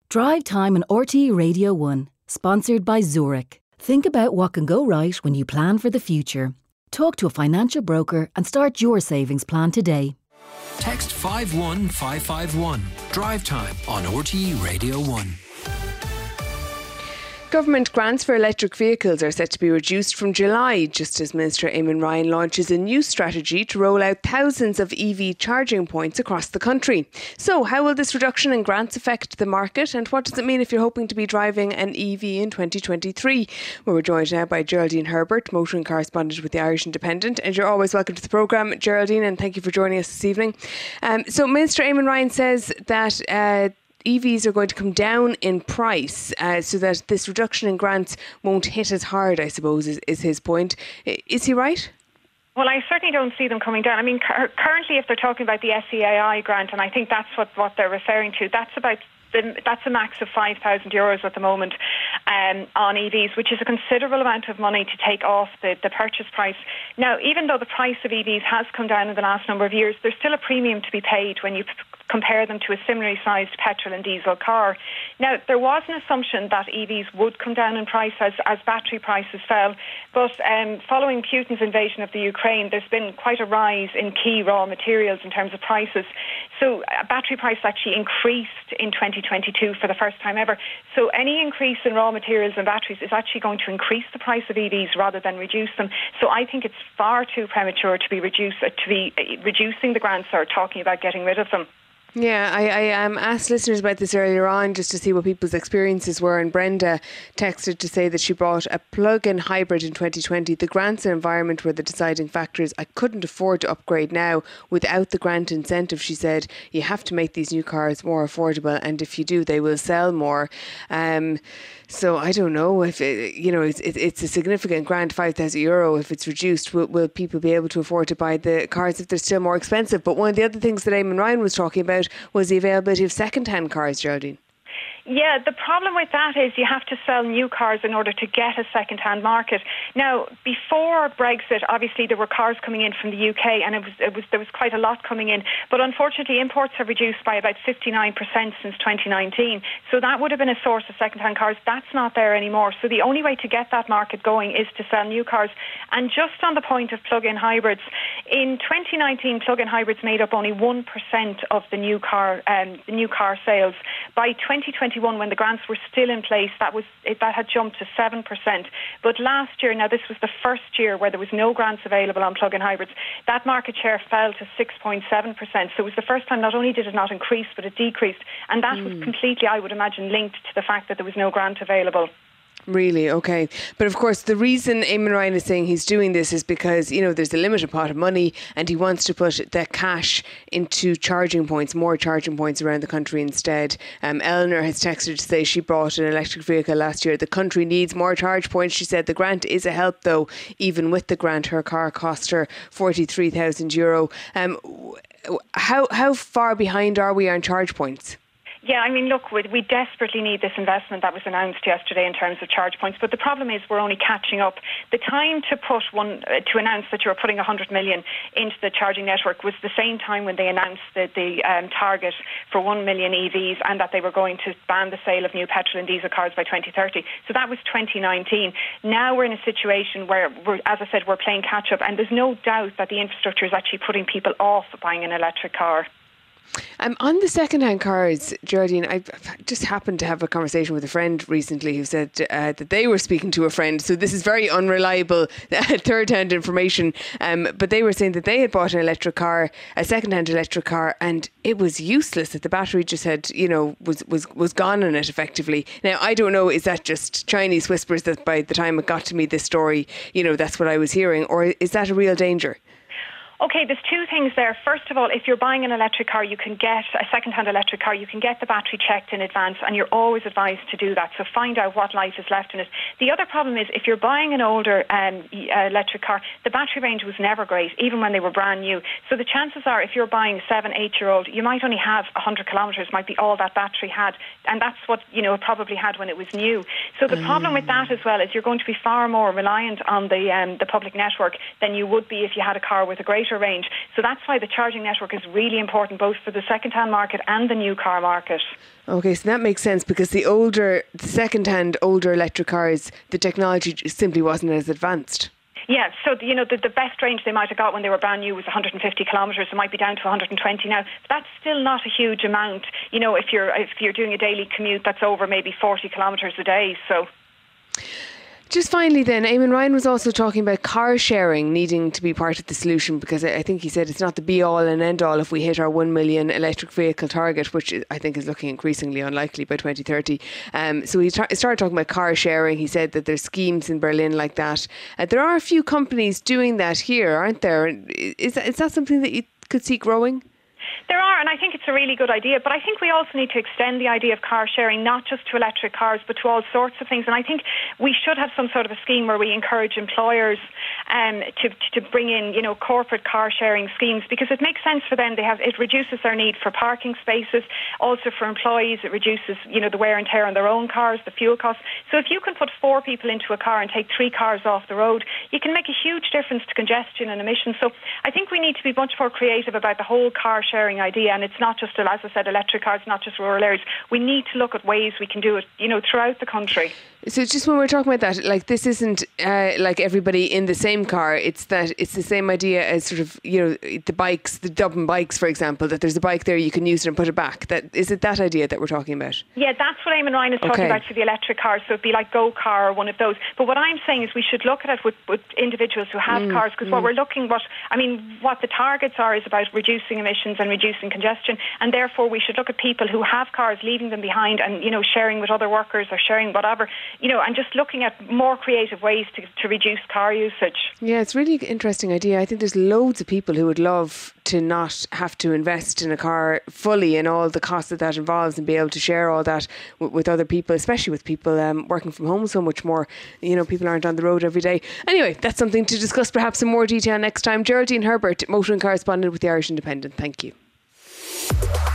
Drive Time on RTE Radio 1, sponsored by Zurich. Think about what can go right when you plan for the future. Talk to a financial broker and start your savings plan today. Text 51551. Drive Time on RTE Radio 1. Government grants for electric vehicles are set to be reduced from July, just as Minister Eamon Ryan launches a new strategy to roll out thousands of EV charging points across the country. So, how will this reduction in grants affect the market, and what does it mean if you're hoping to be driving an EV in 2023? Well, we're joined now by Geraldine Herbert, motoring correspondent with the Irish Independent, and you're always welcome to the programme, Geraldine, and thank you for joining us this evening. So, Minister Eamon Ryan says that EVs are going to come down in price so that this reduction in grants won't hit as hard, I suppose, is his point. Is he right? Well, I certainly don't see them coming down. I mean, currently, if they're talking about the SEAI grant, and I think that's what they're referring to, that's a max of €5,000 at the moment on EVs, which is a considerable amount of money to take off the purchase price. Now, even though the price of EVs has come down in the last number of years, there's still a premium to be paid when you compare them to a similarly sized petrol and diesel car. Now, there was an assumption that EVs would come down in price as battery prices fell, but following Putin's invasion of the Ukraine, there's been quite a rise in key raw materials in terms of prices. So battery prices actually increased in 2022 for the first time ever. So any increase in raw materials and batteries is actually going to increase the price of EVs rather than reduce them. So I think it's far too premature to be reducing the grants or talking about getting rid of them. Yeah, I asked listeners about this earlier on just to see what people's experiences were, and Brenda texted to say that she bought a plug-in hybrid in 2020. The grants and environment were the deciding factors. I couldn't afford to upgrade now without the grant incentive, she said. You have to make these new cars more affordable, and if you do, they will sell more. So I don't know if it's a significant grant, €5,000. If it's reduced, will people be able to afford to buy the cars if they're still more expensive? But one of the other things that Eamon Ryan was talking about was the availability of second-hand cars, Geraldine. Yeah, the problem with that is you have to sell new cars in order to get a second-hand market. Now, before Brexit, obviously there were cars coming in from the UK, and there was quite a lot coming in. But unfortunately, imports have reduced by about 59% since 2019. So that would have been a source of second-hand cars. That's not there anymore. So the only way to get that market going is to sell new cars. And just on the point of plug-in hybrids, in 2019, plug-in hybrids made up only 1% of the new car sales. By 2021, when the grants were still in place, that had jumped to 7%. But last year, now this was the first year where there was no grants available on plug-in hybrids, that market share fell to 6.7%. So it was the first time not only did it not increase, but it decreased. And that was completely, I would imagine, linked to the fact that there was no grant available. Really? Okay. But of course, the reason Eamon Ryan is saying he's doing this is because, there's a limited pot of money and he wants to put that cash into charging points, more charging points around the country instead. Eleanor has texted to say she bought an electric vehicle last year. The country needs more charge points. She said the grant is a help, though. Even with the grant, her car cost her €43,000. How far behind are we on charge points? Yeah, I mean, look, we desperately need this investment that was announced yesterday in terms of charge points. But the problem is we're only catching up. The time to announce that you were putting 100 million into the charging network was the same time when they announced the target for 1 million EVs and that they were going to ban the sale of new petrol and diesel cars by 2030. So that was 2019. Now we're in a situation where, as I said, we're playing catch up, and there's no doubt that the infrastructure is actually putting people off buying an electric car. On the second-hand cars, Geraldine, I just happened to have a conversation with a friend recently who said that they were speaking to a friend. So this is very unreliable third-hand information. But they were saying that they had bought an electric car, a second-hand electric car, and it was useless. That the battery just had, was gone in it effectively. Now, I don't know, is that just Chinese whispers that by the time it got to me, this story, that's what I was hearing, or is that a real danger? Okay, there's two things there. First of all, if you're buying an electric car, you can get a second-hand electric car, you can get the battery checked in advance, and you're always advised to do that. So find out what life is left in it. The other problem is if you're buying an older electric car, the battery range was never great, even when they were brand new. So the chances are if you're buying a 7, 8-year-old, you might only have 100 kilometres, might be all that battery had. And that's what, it probably had when it was new. So the problem with that as well is you're going to be far more reliant on the public network than you would be if you had a car with a greater shorter range. So that's why the charging network is really important, both for the second-hand market and the new car market. Okay, so that makes sense, because the second-hand older electric cars, the technology simply wasn't as advanced. Yeah, so the best range they might have got when they were brand new was 150 kilometres. It might be down to 120 now. That's still not a huge amount. If you're doing a daily commute, that's over maybe 40 kilometres a day. So. Just finally then, Eamon Ryan was also talking about car sharing needing to be part of the solution, because I think he said it's not the be-all and end-all if we hit our 1 million electric vehicle target, which I think is looking increasingly unlikely by 2030. So he started talking about car sharing. He said that there's schemes in Berlin like that. There are a few companies doing that here, aren't there? Is that something that you could see growing? There are, and I think it's a really good idea, but I think we also need to extend the idea of car sharing not just to electric cars but to all sorts of things. And I think we should have some sort of a scheme where we encourage employers to bring in, corporate car sharing schemes, because it makes sense for them. It reduces their need for parking spaces. Also for employees, it reduces, the wear and tear on their own cars, the fuel costs. So if you can put 4 people into a car and take 3 cars off the road, you can make a huge difference to congestion and emissions. So I think we need to be much more creative about the whole car sharing idea, and it's not just, as I said, electric cars, not just rural areas. We need to look at ways we can do it, throughout the country. So just when we're talking about that, like, this isn't like everybody in the same car. It's that it's the same idea as sort of, the bikes, the Dublin bikes, for example, that there's a bike there, you can use it and put it back. Is it that idea that we're talking about? Yeah, that's what Eamon Ryan is talking about for the electric cars. So it'd be like Go Car or one of those. But what I'm saying is we should look at it with individuals who have cars, because what the targets are is about reducing emissions and reducing congestion, and therefore we should look at people who have cars, leaving them behind, and sharing with other workers or sharing whatever, and just looking at more creative ways to reduce car usage. Yeah, it's really an interesting idea. I think there's loads of people who would love to not have to invest in a car fully and all the costs that involves, and be able to share all that with other people, especially with people working from home so much more. People aren't on the road every day. Anyway, that's something to discuss perhaps in more detail next time. Geraldine Herbert, motoring correspondent with the Irish Independent. Thank you.